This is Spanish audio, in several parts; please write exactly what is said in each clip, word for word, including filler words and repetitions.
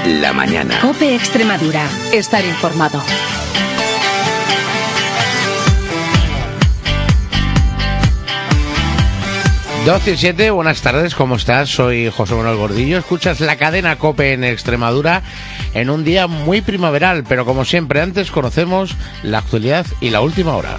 La mañana. COPE Extremadura. Estar informado. doce y siete, buenas tardes, ¿cómo estás? Soy José Manuel Gordillo, escuchas la cadena COPE en Extremadura en un día muy primaveral, pero como siempre antes conocemos la actualidad y la última hora.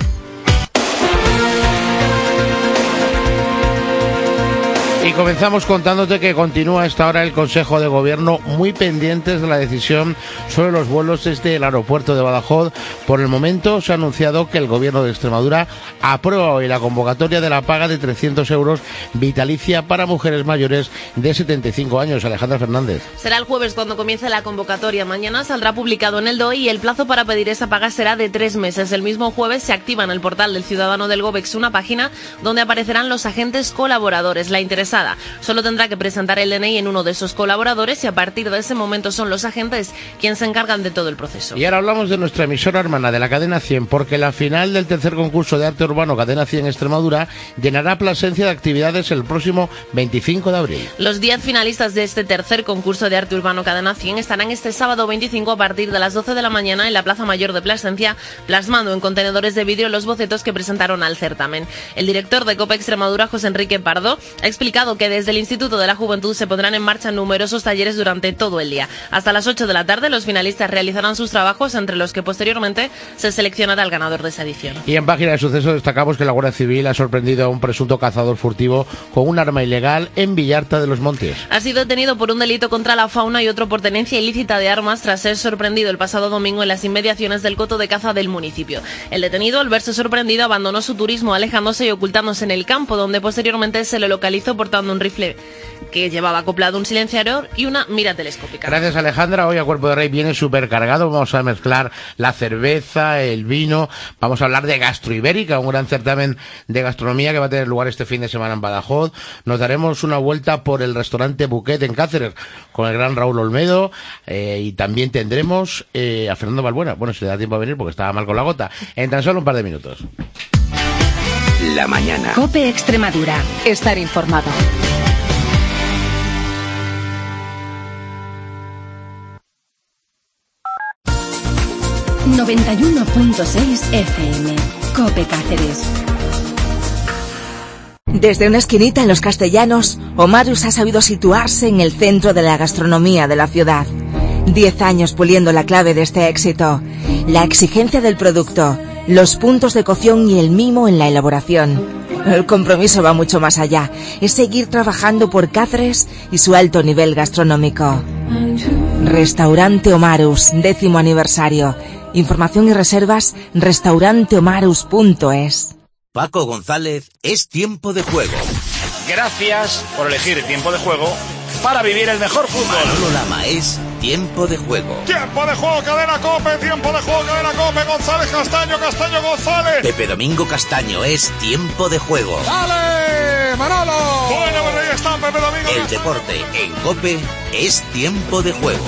Y comenzamos contándote que continúa a esta hora el Consejo de Gobierno muy pendientes de la decisión sobre los vuelos desde el aeropuerto de Badajoz. Por el momento se ha anunciado que el Gobierno de Extremadura aprueba hoy la convocatoria de la paga de trescientos euros vitalicia para mujeres mayores de setenta y cinco años. Alejandra Fernández. Será el jueves cuando comience la convocatoria. Mañana saldrá publicado en el D O I y el plazo para pedir esa paga será de tres meses. El mismo jueves se activa en el portal del Ciudadano del GOVEX una página donde aparecerán los agentes colaboradores. La interesada solo tendrá que presentar el D N I en uno de esos colaboradores y a partir de ese momento son los agentes quienes se encargan de todo el proceso. Y ahora hablamos de nuestra emisora hermana de la Cadena cien, porque la final del tercer concurso de arte urbano Cadena cien Extremadura llenará Plasencia de actividades el próximo veinticinco de abril. Los diez finalistas de este tercer concurso de arte urbano Cadena cien estarán este sábado veinticinco a partir de las doce de la mañana en la Plaza Mayor de Plasencia, plasmando en contenedores de vidrio los bocetos que presentaron al certamen. El director de COPE Extremadura, José Enrique Pardo, ha explicado que desde el Instituto de la Juventud se pondrán en marcha numerosos talleres durante todo el día. Hasta las ocho de la tarde los finalistas realizarán sus trabajos, entre los que posteriormente se seleccionará al ganador de esa edición. Y en página de sucesos destacamos que la Guardia Civil ha sorprendido a un presunto cazador furtivo con un arma ilegal en Villarta de los Montes. Ha sido detenido por un delito contra la fauna y otro por tenencia ilícita de armas tras ser sorprendido el pasado domingo en las inmediaciones del coto de caza del municipio. El detenido, al verse sorprendido, abandonó su turismo alejándose y ocultándose en el campo, donde posteriormente se le localizó portando un rifle que llevaba acoplado un silenciador y una mira telescópica. Gracias, Alejandra. Hoy a Cuerpo de Rey viene súper cargado. Vamos a mezclar la cerveza, el vino. Vamos a hablar de Gastroibérica, un gran certamen de gastronomía que va a tener lugar este fin de semana en Badajoz. Nos daremos una vuelta por el restaurante Buquet en Cáceres con el gran Raúl Olmedo eh, y también tendremos eh, a Fernando Balbuena. Bueno, si le da tiempo a venir porque estaba mal con la gota. En tan solo un par de minutos. La mañana. COPE Extremadura. Estar informado. noventa y uno punto seis F M. COPE Cáceres. Desde una esquinita en Los Castellanos, Omarus ha sabido situarse en el centro de la gastronomía de la ciudad. Diez años puliendo la clave de este éxito. La exigencia del producto, los puntos de cocción y el mimo en la elaboración. El compromiso va mucho más allá. Es seguir trabajando por Cáceres y su alto nivel gastronómico. Restaurante Omarus, décimo aniversario. Información y reservas, restaurante omarus punto es. Paco González, es tiempo de juego. Gracias por elegir Tiempo de Juego para vivir el mejor fútbol. Manolo Lama, es tiempo de juego. Tiempo de juego, cadena COPE, tiempo de juego, cadena COPE, González Castaño, Castaño González. Pepe Domingo Castaño, es tiempo de juego. ¡Dale, Manolo! Bueno, pues ahí está Pepe Domingo. El deporte en COPE es tiempo de juego.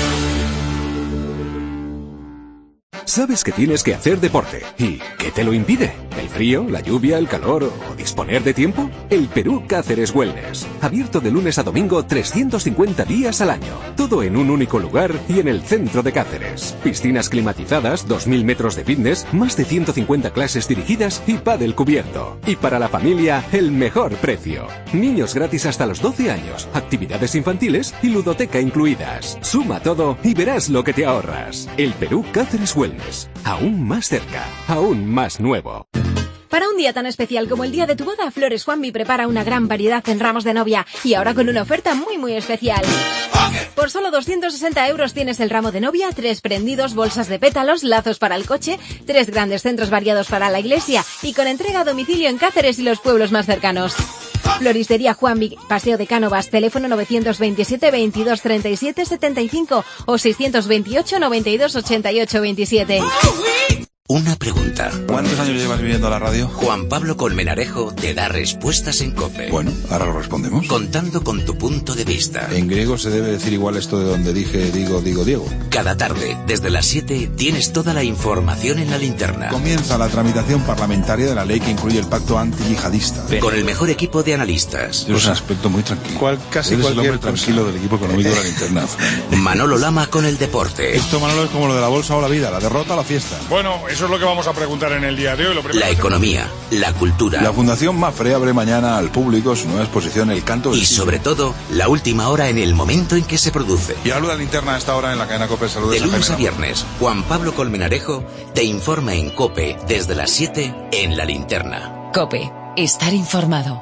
Sabes que tienes que hacer deporte. ¿Y qué te lo impide? ¿El frío, la lluvia, el calor o disponer de tiempo? El Perú Cáceres Wellness. Abierto de lunes a domingo trescientos cincuenta días al año. Todo en un único lugar y en el centro de Cáceres. Piscinas climatizadas, dos mil metros de fitness, más de ciento cincuenta clases dirigidas y pádel cubierto. Y para la familia, el mejor precio. Niños gratis hasta los doce años, actividades infantiles y ludoteca incluidas. Suma todo y verás lo que te ahorras. El Perú Cáceres Wellness. Aún más cerca, aún más nuevo. Para un día tan especial como el día de tu boda, Flores Juanvi prepara una gran variedad en ramos de novia y ahora con una oferta muy muy especial. Por solo doscientos sesenta euros tienes el ramo de novia, tres prendidos, bolsas de pétalos, lazos para el coche, tres grandes centros variados para la iglesia y con entrega a domicilio en Cáceres y los pueblos más cercanos. Floristería Juanvi, Paseo de Cánovas, teléfono novecientos veintisiete, veintidós, treinta y siete, setenta y cinco o seiscientos veintiocho, noventa y dos, ochenta y ocho, veintisiete. Una pregunta. ¿Cuántos años llevas viviendo a la radio? Juan Pablo Colmenarejo te da respuestas en COPE. Bueno, ahora lo respondemos. Contando con tu punto de vista. En griego se debe decir igual esto de donde dije, digo, digo, Diego. Cada tarde, desde las siete, tienes toda la información en la linterna. Comienza la tramitación parlamentaria de la ley que incluye el pacto antiyihadista. Con el mejor equipo de analistas. Es un aspecto muy tranquilo. Cual, casi Eres cualquier el hombre tranquilo del equipo económico de la linterna. Manolo Lama con el deporte. Esto, Manolo, es como lo de la bolsa o la vida, la derrota o la fiesta. Bueno, eso es lo que vamos a preguntar en el día de hoy. Lo la economía, la cultura. La Fundación Mafre abre mañana al público su nueva exposición El Canto del Y Siglo. sobre todo, la última hora en el momento en que se produce. Y hablo de la linterna a esta hora en la cadena COPE. Saludos. De lunes a viernes, Juan Pablo Colmenarejo te informa en COPE desde las siete en la linterna. COPE. Estar informado.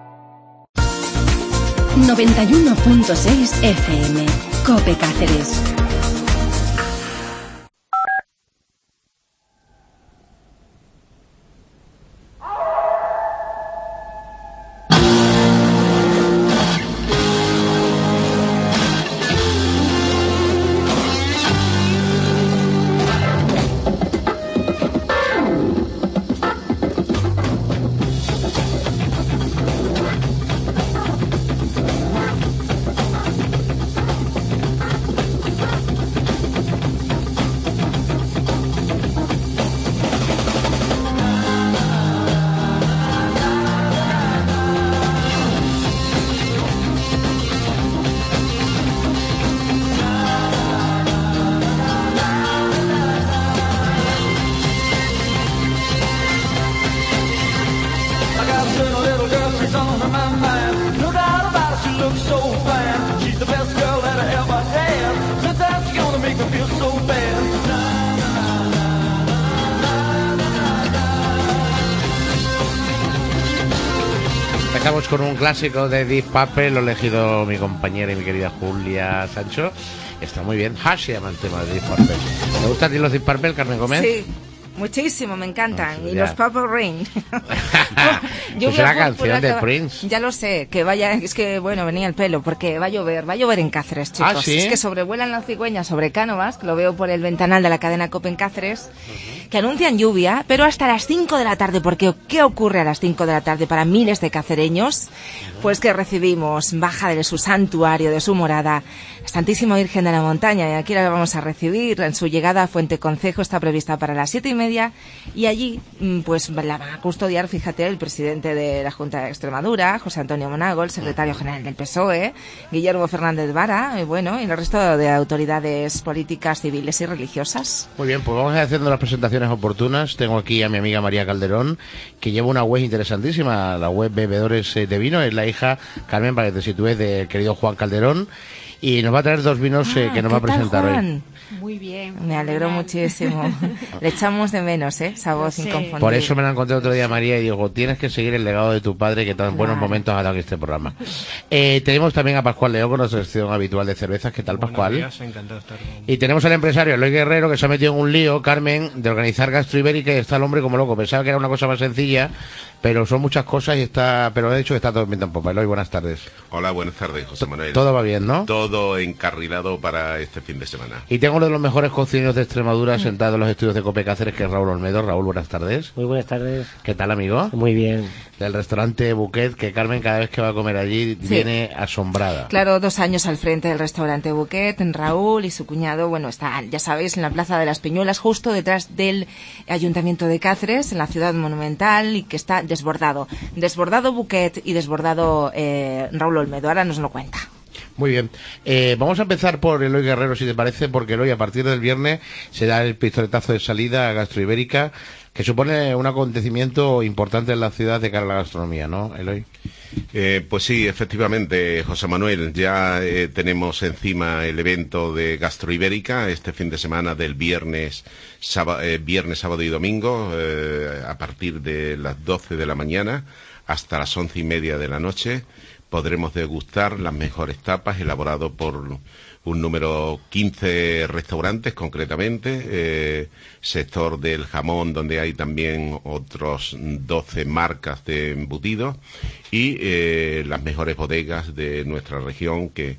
noventa y uno punto seis F M. COPE Cáceres. Empezamos con un clásico de Deep Purple, lo ha elegido mi compañera y mi querida Julia Sancho. Está muy bien. Hash se llama el tema de Deep Purple. ¿Te gustan a ti los Deep Purple, Carmen Gómez? Sí. Muchísimo, me encantan. No, y ya. los Purple Rain. Pues es la canción de que... Prince. Ya lo sé, que vaya, es que bueno, venía el pelo, porque va a llover, va a llover en Cáceres, chicos. ¿Ah, sí? Es que sobrevuelan las cigüeñas sobre Cánovas, que lo veo por el ventanal de la cadena COPE en Cáceres, uh-huh. que anuncian lluvia, pero hasta las cinco de la tarde, porque ¿qué ocurre a las cinco de la tarde para miles de cacereños? Pues que recibimos, baja de su santuario, de su morada, Santísima Virgen de la Montaña, y aquí la vamos a recibir. En su llegada a Fuente Concejo está prevista para las siete y media, y allí pues la van a custodiar, fíjate, el presidente de la Junta de Extremadura, José Antonio Monago, el secretario general del P S O E, Guillermo Fernández Vara, y bueno, y el resto de autoridades políticas, civiles y religiosas. Muy bien, pues vamos a ir haciendo las presentaciones oportunas. Tengo aquí a mi amiga María Calderón, que lleva una web interesantísima, la web Bebedores de Vino. Es la hija, Carmen, para que te sitúes, del querido Juan Calderón, y nos va a traer dos vinos ah, eh, que nos va a presentar tal, hoy. Muy bien. Me alegro muchísimo. Le echamos de menos, ¿eh? Esa voz inconfundible. Por eso me la encontré otro día, María, y digo, tienes que seguir el legado de tu padre, que tan claro. buenos momentos ha dado en este programa. Eh, tenemos también a Pascual León con nuestra sección habitual de cervezas. ¿Qué tal, Pascual? Buenos días, encantado de estar con... Y tenemos al empresario Eloy Guerrero, que se ha metido en un lío, Carmen, de organizar Gastro Ibérica, y está el hombre como loco. Pensaba que era una cosa más sencilla, pero son muchas cosas, y está, pero de hecho está todo bien tampoco. Eloy, buenas tardes. Hola, buenas tardes, José Manuel. Todo va bien, ¿no? Todo encarrilado para este fin de semana. Y tengo uno de los mejores cocineros de Extremadura sentado en los estudios de COPE Cáceres, que es Raúl Olmedo. Raúl, buenas tardes. Muy buenas tardes. ¿Qué tal, amigo? Muy bien. Del restaurante Buquet, que Carmen cada vez que va a comer allí sí. viene asombrada. Claro, dos años al frente del restaurante Buquet, Raúl y su cuñado, bueno, están, ya sabéis, en la Plaza de las Piñuelas, justo detrás del Ayuntamiento de Cáceres, en la ciudad monumental, y que está desbordado. Desbordado Buquet y desbordado eh, Raúl Olmedo. Ahora nos lo cuenta. Muy bien. Eh, vamos a empezar por Eloy Guerrero, si te parece, porque Eloy, a partir del viernes se da el pistoletazo de salida a Gastro Ibérica, que supone un acontecimiento importante en la ciudad de cara a la gastronomía, ¿no, Eloy? Eh, pues sí, efectivamente, José Manuel, ya eh, tenemos encima el evento de Gastro Ibérica este fin de semana del viernes, sábado, eh, viernes, sábado y domingo, eh, a partir de las doce de la mañana hasta las once y media de la noche. Podremos degustar las mejores tapas elaboradas por un número quince restaurantes, concretamente, eh, sector del jamón, donde hay también otros doce marcas de embutidos, y eh, las mejores bodegas de nuestra región, que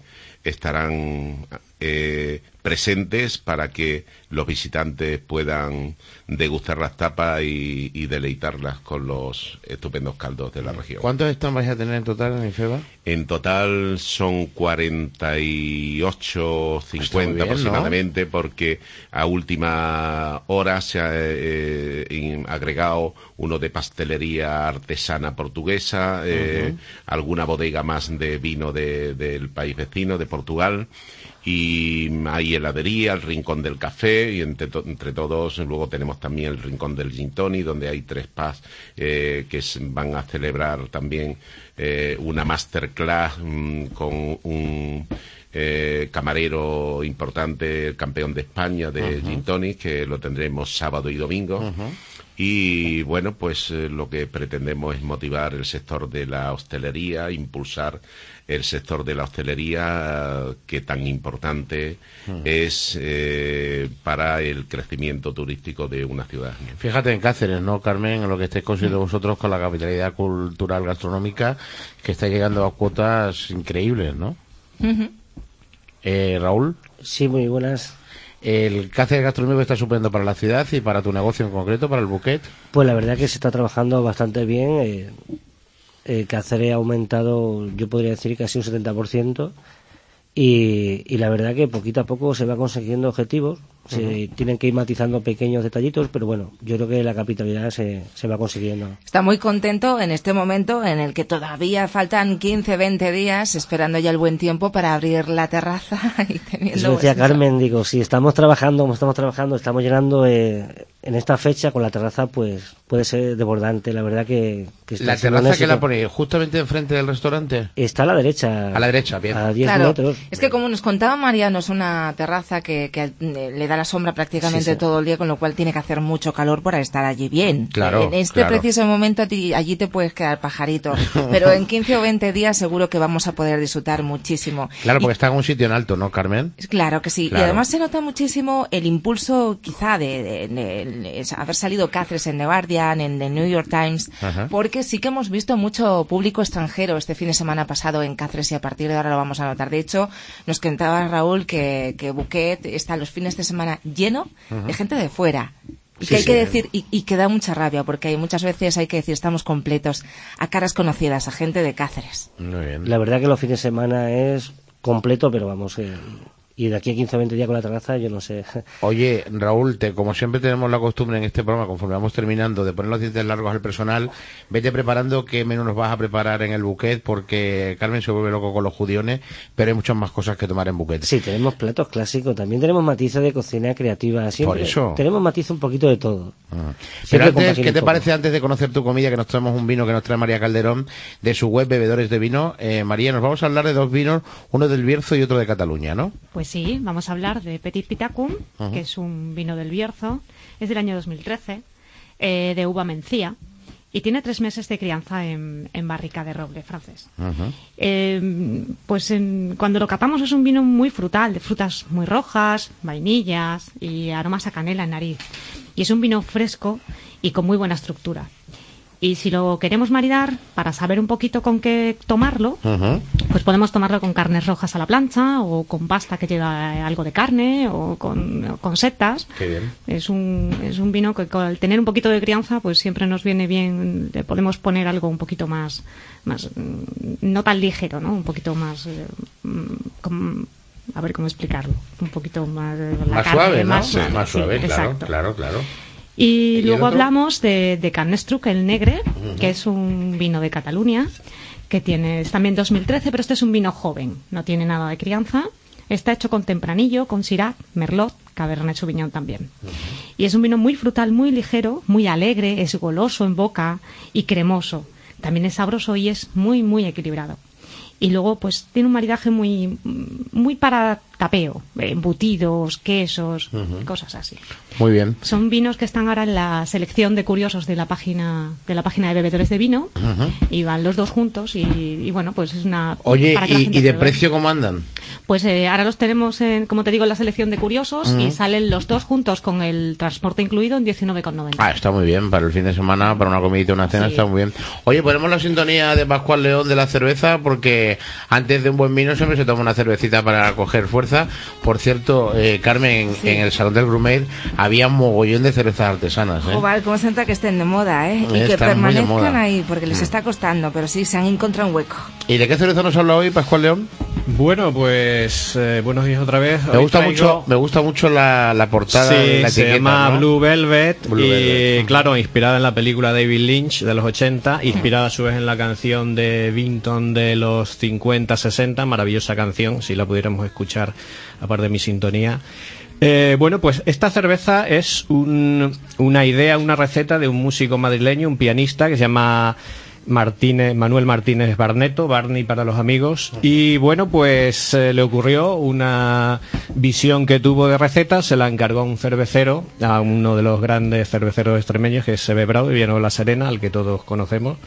estarán eh, presentes para que los visitantes puedan degustar las tapas y, y deleitarlas con los estupendos caldos de la región. ¿Cuántos stands vais a tener en total en IFEBA? En total son cuarenta y ocho, cincuenta bien, aproximadamente, ¿no? Porque a última hora se ha eh, agregado uno de pastelería artesana portuguesa, eh, uh-huh. alguna bodega más de vino de, del país vecino, de Portugal, y hay heladería, el rincón del café, y entre, to entre todos luego tenemos también el rincón del gin tonic, donde hay tres pubs eh, que van a celebrar también eh, una masterclass mmm, con un eh, camarero importante, el campeón de España de uh-huh. gin tonic, que lo tendremos sábado y domingo. Uh-huh. Y bueno, pues eh, lo que pretendemos es motivar el sector de la hostelería, impulsar el sector de la hostelería, eh, que tan importante uh-huh. es eh, para el crecimiento turístico de una ciudad. Fíjate en Cáceres, ¿no, Carmen? En lo que estáis consiguiendo vosotros con la capitalidad cultural gastronómica, que está llegando a cuotas increíbles, ¿no? Uh-huh. eh, Raúl. Sí, muy buenas. ¿El Cáceres gastronómico está suponiendo para la ciudad y para tu negocio en concreto, para el Buquet? Pues la verdad que se está trabajando bastante bien. Eh, eh, Cáceres ha aumentado, yo podría decir, casi un setenta por ciento. Y, y la verdad que poquito a poco se va consiguiendo objetivos. Se uh-huh. tienen que ir matizando pequeños detallitos, pero bueno, yo creo que la capitalidad se, se va consiguiendo. Está muy contento en este momento en el que todavía faltan quince, veinte días, esperando ya el buen tiempo para abrir la terraza y teniendo... Eso decía Carmen, digo, si estamos trabajando como estamos trabajando, estamos llegando eh, en esta fecha con la terraza, pues puede ser desbordante. La verdad que... que está ¿La terraza que la ponéis justamente enfrente del restaurante? Está a la derecha. A la derecha, bien. A diez claro, metros. Es que como nos contaba Mariano, es una terraza que, que le da la sombra prácticamente sí, sí. todo el día, con lo cual tiene que hacer mucho calor para estar allí bien. Claro, en este claro. preciso momento allí te puedes quedar pajarito, pero en quince o veinte días seguro que vamos a poder disfrutar muchísimo. Claro, porque y, está en un sitio en alto, ¿no, Carmen? Claro que sí, claro. Y además se nota muchísimo el impulso quizá de, de, de, de haber salido Cáceres en The Guardian, en The New York Times, Ajá. porque sí que hemos visto mucho público extranjero este fin de semana pasado en Cáceres, y a partir de ahora lo vamos a notar. De hecho, nos contaba Raúl que, que Buquet está los fines de semana lleno uh-huh. de gente de fuera. Y sí, que hay sí. que decir, y, y que da mucha rabia, porque hay muchas veces hay que decir estamos completos a caras conocidas, a gente de Cáceres. Muy bien. La verdad que los fines de semana es completo, pero vamos, eh, y de aquí a quince o veinte días con la terraza, yo no sé. Oye, Raúl, te, como siempre tenemos la costumbre en este programa, conforme vamos terminando, de poner los dientes largos al personal, vete preparando qué menú nos vas a preparar en el Buquet, porque Carmen se vuelve loco con los judiones, pero hay muchas más cosas que tomar en Buquet. Sí, tenemos platos clásicos, también tenemos matices de cocina creativa, siempre. Por eso. Tenemos matices un poquito de todo. Ah. Pero antes, ¿qué te parece antes de conocer tu comida, que nos traemos un vino que nos trae María Calderón, de su web Bebedores de Vino? Eh, María, nos vamos a hablar de dos vinos, uno del Bierzo y otro de Cataluña, ¿no? Pues sí, vamos a hablar de Petit Pitacum, uh-huh. que es un vino del Bierzo, es del año dos mil trece, eh, de uva mencía, y tiene tres meses de crianza en, en barrica de roble francés. Uh-huh. Eh, pues en, cuando lo catamos es un vino muy frutal, de frutas muy rojas, vainillas y aromas a canela en nariz. Y es un vino fresco y con muy buena estructura. Y si lo queremos maridar, para saber un poquito con qué tomarlo, uh-huh. pues podemos tomarlo con carnes rojas a la plancha, o con pasta que lleva algo de carne, o con, o con setas. Qué bien. Es un, es un vino que, al tener un poquito de crianza, pues siempre nos viene bien. Le podemos poner algo un poquito más, más no tan ligero, ¿no? Un poquito más... Eh, con, a ver cómo explicarlo. Un poquito más... La más carne, suave, ¿no? Más, sí, más suave, sí, claro, exacto. claro, claro. Y, ¿Y luego hablamos de, de Carnestruc, el Negre, uh-huh. que es un vino de Cataluña, que tiene, es también dos mil trece, pero este es un vino joven, no tiene nada de crianza. Está hecho con tempranillo, con Syrah, Merlot, Cabernet Sauvignon también. Uh-huh. Y es un vino muy frutal, muy ligero, muy alegre, es goloso en boca y cremoso. También es sabroso y es muy, muy equilibrado. Y luego, pues, tiene un maridaje muy muy para tapeo, embutidos, quesos, uh-huh. cosas así. Muy bien. Son vinos que están ahora en la selección de curiosos de la página de la página de Bebedores de Vino, uh-huh. y van los dos juntos y, y bueno, pues es una... Oye, para ¿y, ¿y de precio cómo andan? Pues eh, ahora los tenemos, en, como te digo, en la selección de curiosos Mm. y salen los dos juntos con el transporte incluido en diecinueve con noventa. Ah, está muy bien, para el fin de semana, para una comidita y una cena, Sí. está muy bien. Oye, ponemos la sintonía de Pascual León de la cerveza, porque antes de un buen vino siempre se toma una cervecita para coger fuerza. Por cierto, eh, Carmen, Sí. en el Salón del Grumet había un mogollón de cervezas artesanas, ¿eh? Joder, cómo se nota que estén de moda, ¿eh? Y que Están muy de permanezcan moda. ahí, porque les Mm. está costando, pero sí, se han encontrado un hueco. ¿Y de qué cerveza nos habla hoy Pascual León? Bueno, pues eh, buenos días otra vez. Me Hoy gusta traigo- mucho, me gusta mucho la, la portada, Sí, la se etiqueta, llama ¿no? Blue Velvet Blue y Velvet. claro, inspirada en la película David Lynch de los ochenta, inspirada a su vez en la canción de Vinton de los cincuenta sesenta, maravillosa canción, si la pudiéramos escuchar aparte de mi sintonía. Eh, bueno, pues esta cerveza es un- una idea, una receta de un músico madrileño, un pianista que se llama Martínez, Manuel Martínez Barneto, Barney para los amigos, y bueno, pues eh, le ocurrió una visión que tuvo de receta, se la encargó a un cervecero, a uno de los grandes cerveceros extremeños, que es Seve Brau, de Villanueva la Serena, al que todos conocemos.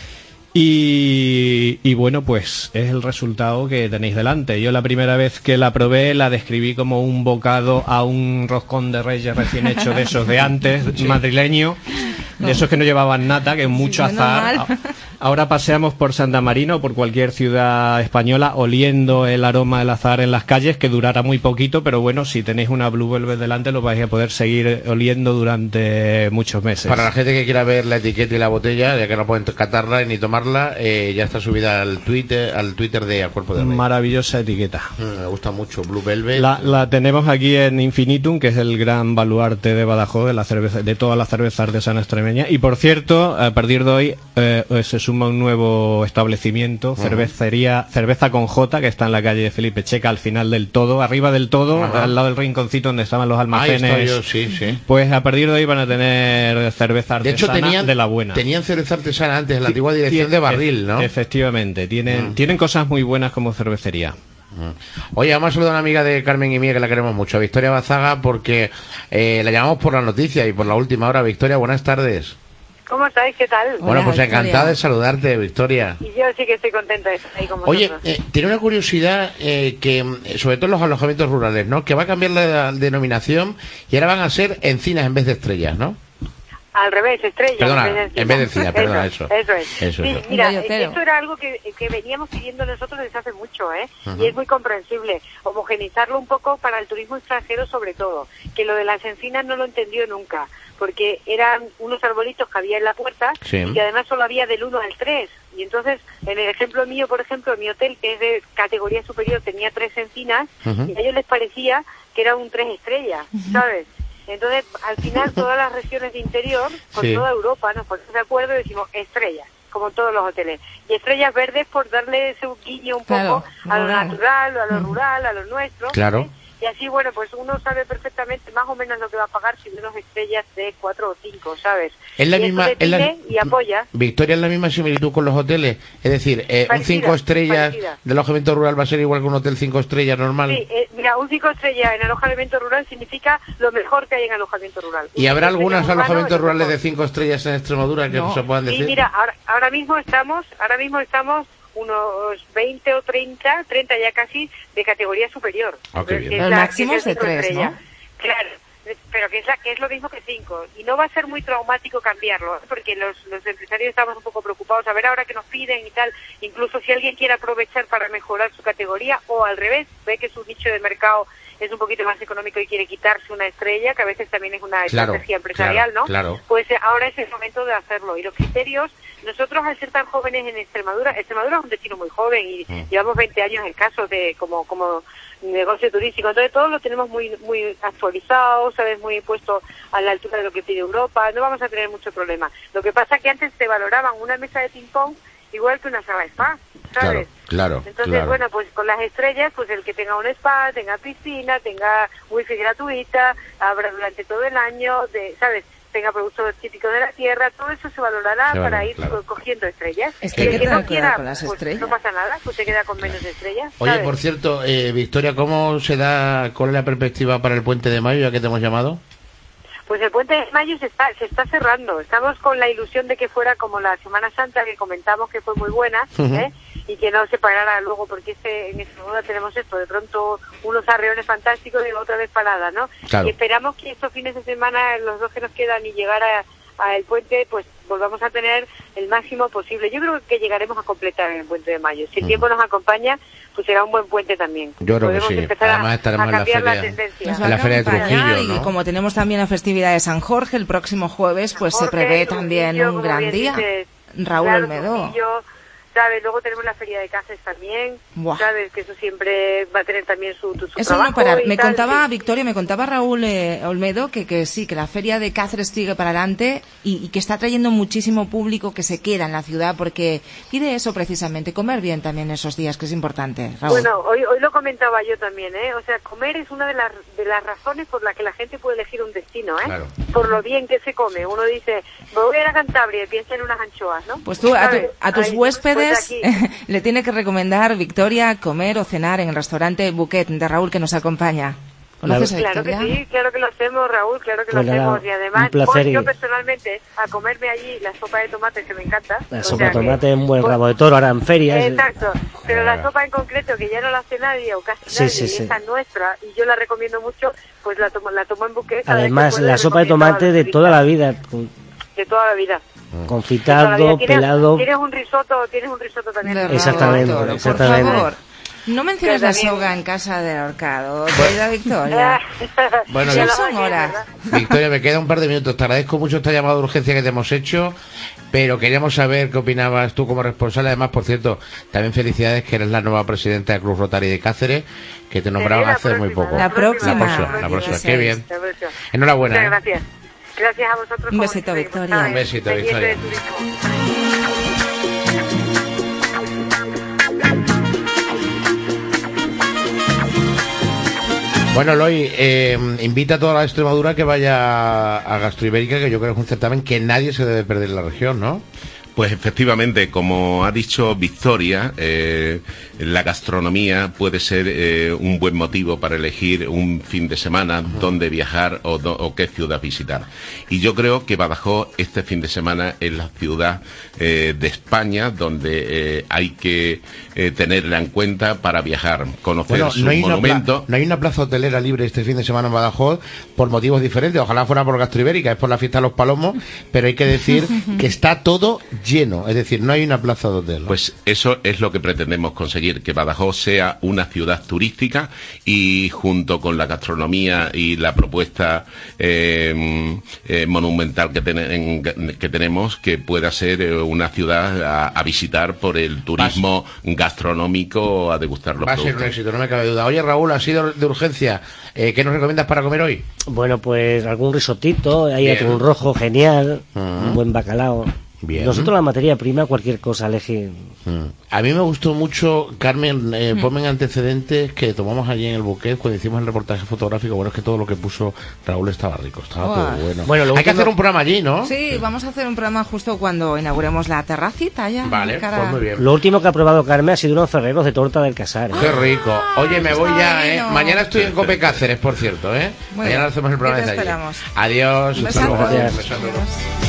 Y, y bueno, pues es el resultado que tenéis delante. Yo la primera vez que la probé la describí como un bocado a un roscón de reyes recién hecho de esos de antes, Sí. madrileño, de esos que no llevaban nata, que mucho menos azar. mal. Ahora paseamos por Santa Marina o por cualquier ciudad española oliendo el aroma del azahar en las calles, que durará muy poquito, pero bueno, si tenéis una Blue Velvet delante lo vais a poder seguir oliendo durante muchos meses. Para la gente que quiera ver la etiqueta y la botella, ya que no pueden catarla ni tomarla, eh, ya está subida al Twitter, al Twitter de A Cuerpo de Rey. Maravillosa etiqueta. Mm, me gusta mucho Blue Velvet. La, la tenemos aquí en Infinitum, que es el gran baluarte de Badajoz, de la cerveza, de toda la cerveza artesana extremeña. Y por cierto, a partir de hoy eh, se suma un nuevo establecimiento, cervecería, cerveza con J, que está en la calle Felipe Checa, al final del todo, arriba del todo, Ajá. al lado del rinconcito donde estaban los Ahí almacenes. estoy yo, sí, sí. Pues a partir de hoy van a tener cerveza De hecho, artesana tenían, de la buena. tenían cerveza artesana antes, en la antigua dirección Tie- de Barril, ¿no? Efectivamente, tienen, Mm. tienen cosas muy buenas como cervecería. Oye, vamos a saludar a una amiga de Carmen y mía que la queremos mucho, a Victoria Bazaga, porque eh, la llamamos por la noticia y por la última hora. Victoria, buenas tardes. ¿Cómo estáis? ¿Qué tal? Bueno, pues encantada de saludarte, Victoria. Y yo sí que estoy contenta de estar ahí con Oye, vosotros. eh, tiene una curiosidad eh, que, mm, sobre todo en los alojamientos rurales, ¿no? Que va a cambiar la denominación y ahora van a ser encinas en vez de estrellas, ¿no? Al revés, estrella. Perdona, en vez de en vez de encina, perdona, eso. Eso es. Eso, sí, eso. mira, Un gallotero. esto era algo que, que veníamos pidiendo nosotros desde hace mucho, ¿eh? Ujú. Y es muy comprensible. Homogenizarlo un poco para el turismo extranjero sobre todo. Que lo de las encinas no lo entendió nunca. Porque eran unos arbolitos que había en la puerta Sí. y que además solo había del uno al tres. Y entonces, en el ejemplo mío, por ejemplo, mi hotel, que es de categoría superior, tenía tres encinas Ujú. y a ellos les parecía que era un tres estrellas, ¿sabes? Entonces, al final, todas las regiones de interior, con Sí. toda Europa, nos ponemos de acuerdo y decimos estrellas, como todos los hoteles. Y estrellas verdes por darle ese guiño un Claro, poco a lo rural. natural, a lo rural, a lo nuestro. Claro. ¿eh? Y así, bueno, pues uno sabe perfectamente más o menos lo que va a pagar si unas estrellas de cuatro o cinco, ¿sabes? Es la y misma- eso es la- define y apoya. Victoria, es la misma similitud con los hoteles. Es decir, eh, un Parecida, cinco estrellas parecida. de alojamiento rural va a ser igual que un hotel cinco estrellas normal. Sí, eh, mira, un cinco estrellas en alojamiento rural significa lo mejor que hay en alojamiento rural. ¿Y Un habrá cinco algunos estrellas urbano alojamientos es lo rurales mejor. de cinco estrellas en Extremadura que No. se puedan Sí, decir? mira, ahora, ahora mismo estamos, ahora mismo estamos unos veinte o treinta, treinta ya casi, de categoría superior. Ah, qué bien. Que es Los la- máximos que es el de cinco tres, estrellas. ¿no? Claro, pero que es, la, que es lo mismo que cinco. Y no va a ser muy traumático cambiarlo, ¿eh? Porque los, los empresarios estamos un poco preocupados a ver ahora que nos piden y tal, incluso si alguien quiere aprovechar para mejorar su categoría o al revés, ve que su nicho de mercado es un poquito más económico y quiere quitarse una estrella, que a veces también es una Claro, estrategia empresarial, claro, ¿no? claro. Pues eh, ahora es el momento de hacerlo. Y los criterios, nosotros al ser tan jóvenes en Extremadura, Extremadura es un destino muy joven y Mm. llevamos veinte años en caso de como como negocio turístico, entonces todo lo tenemos muy muy actualizado, sabes, muy puesto a la altura de lo que pide Europa, no vamos a tener mucho problema. Lo que pasa es que antes te valoraban una mesa de ping pong igual que una sala de spa, ¿sabes? Claro, claro, Entonces, claro. bueno, pues con las estrellas, pues el que tenga un spa, tenga piscina, tenga wifi gratuita, abra durante todo el año, de, ¿sabes? Tenga productos típicos de la tierra, todo eso se valorará Se para valora, ir claro. co- cogiendo estrellas. Es que Y hay el que que no tener cuidado quiera, con las pues estrellas. no pasa nada, pues se queda con menos estrellas. Oye, ¿sabes? por cierto, eh, Victoria, ¿cómo se da, cuál es la perspectiva para el puente de mayo, ya que te hemos llamado? Pues el puente de mayo se está, se está cerrando. Estamos con la ilusión de que fuera como la Semana Santa que comentamos que fue muy buena, Ujú. ¿eh? y que no se parara luego, porque ese, en esa boda tenemos esto, de pronto unos arreones fantásticos y otra vez parada, ¿no? Claro. Y esperamos que estos fines de semana, los dos que nos quedan y llegar a al puente, pues volvamos a tener el máximo posible. Yo creo que llegaremos a completar en el puente de mayo. Si el tiempo nos acompaña, pues será un buen puente también. Yo creo Podemos que sí. empezar Además a, estaremos a en la cambiar feria, la tendencia. Nos va en la a feria de acompañar, Trujillo, y ¿no? como tenemos también la festividad de San Jorge el próximo jueves, pues Jorge, se prevé Trujillo, también un como gran bien día. dices, Raúl claro, Olmedo. Trujillo, ¿sabes? Luego tenemos la feria de Cáceres también, Buah. ¿sabes? Que eso siempre va a tener también su, su Eso trabajo no para. y Me tal, contaba sí. Victoria, me contaba Raúl eh, Olmedo que, que sí, que la feria de Cáceres sigue para adelante y, y que está trayendo muchísimo público que se queda en la ciudad porque pide eso precisamente, comer bien también esos días, que es importante. Raúl. Bueno, hoy, hoy lo comentaba yo también, ¿eh? O sea, comer es una de las, de las razones por las que la gente puede elegir un destino, ¿eh? Claro. Por lo bien que se come. Uno dice, voy a ir a Cantabria y piensa en unas anchoas, ¿no? Pues tú a, tu- ¿Sabes? a tus Ahí, huéspedes pues aquí. le tiene que recomendar, Victoria, comer o cenar en el restaurante Bouquet de Raúl que nos acompaña. ¿Conoces a Claro que Victoria? sí, claro que lo hacemos, Raúl, claro que Pues lo nada, hacemos. Y además, un placer voy y- yo personalmente a comerme allí la sopa de tomate, que me encanta. La O sopa sea de que- tomate es un buen pues- rabo de toro, ahora en ferias. Exacto, pero la sopa en concreto, que ya no la hace nadie o casi Sí, nadie, sí, y sí. esa es nuestra, y yo la recomiendo mucho, pues la tomo, la tomo en Bouquet. cada vez que Además, puedo, la y sopa de recomiendo a tomate los de turistas. toda la vida, con- De toda la vida. confitado, Tienes- pelado. Tienes un risotto, tienes un risotto también. De rabo Exactamente, de toro, exactamente. Por favor, no menciones Pero la también- soga en casa del ahorcado, querida Victoria. Bueno, ya Vic- son horas. Victoria, me queda un par de minutos. Te agradezco mucho esta llamada de urgencia que te hemos hecho, pero queríamos saber qué opinabas tú como responsable. Además, por cierto, también felicidades que eres la nueva presidenta del Club Rotary de Cáceres, que te nombraron la hace muy próxima, poco. La próxima. La próxima, la próxima. Qué bien. La próxima. Enhorabuena. Muchas ¿eh? gracias. Gracias a vosotros. Un como besito, siempre, Victoria. ¿sabes? Un besito, Pendiente Victoria. de turismo. Bueno, Eloy, eh, invita a toda la Extremadura que vaya a Gastroibérica, que yo creo que es un certamen que nadie se debe perder en la región, ¿no? Pues efectivamente, como ha dicho Victoria, eh, la gastronomía puede ser eh, un buen motivo para elegir un fin de semana uh-huh. dónde viajar o, do, o qué ciudad visitar. Y yo creo que Badajoz este fin de semana es la ciudad eh, de España donde eh, hay que eh, tenerla en cuenta para viajar, conocer Bueno, sus no hay, una monumentos. pla- no hay una plaza hotelera libre este fin de semana en Badajoz por motivos diferentes. Ojalá fuera por Gastroibérica, es por la fiesta de los Palomos, pero hay que decir que está todo lleno, es decir, no hay una plaza de hotel. Pues eso es lo que pretendemos conseguir, que Badajoz sea una ciudad turística y junto con la gastronomía y la propuesta eh, eh, monumental que, ten, que tenemos, que pueda ser eh, una ciudad a, a visitar por el turismo gastronómico, a degustar los Va a ser un productos. éxito, no me cabe duda. Oye, Raúl, ha sido de urgencia. Eh, ¿Qué nos recomiendas para comer hoy? Bueno, pues algún risotito, hay Bien. atún rojo, genial, Uh-huh. un buen bacalao. Bien. Nosotros la materia prima, cualquier cosa, elegir. Mm. A mí me gustó mucho, Carmen, eh, Mm. ponme en antecedentes que tomamos allí en el Bouquet cuando hicimos el reportaje fotográfico. Bueno, es que todo lo que puso Raúl estaba rico, estaba Buah. todo bueno. Bueno, lo Hay que último- hacer un programa allí, ¿no? Sí, vamos a hacer un programa justo cuando inauguremos la terracita ya. Vale, cara- pues muy bien. Lo último que ha probado Carmen ha sido unos ferreros de torta del Casar. ¿eh? Qué rico. Oye, me voy ya, ¿eh? divino. Mañana estoy en Cope Cáceres, por cierto, ¿eh? Muy Mañana bien. hacemos el programa Y te desde allí. esperamos. Adiós. Un hasta besazo. luego. Gracias. Un besazo. Adiós.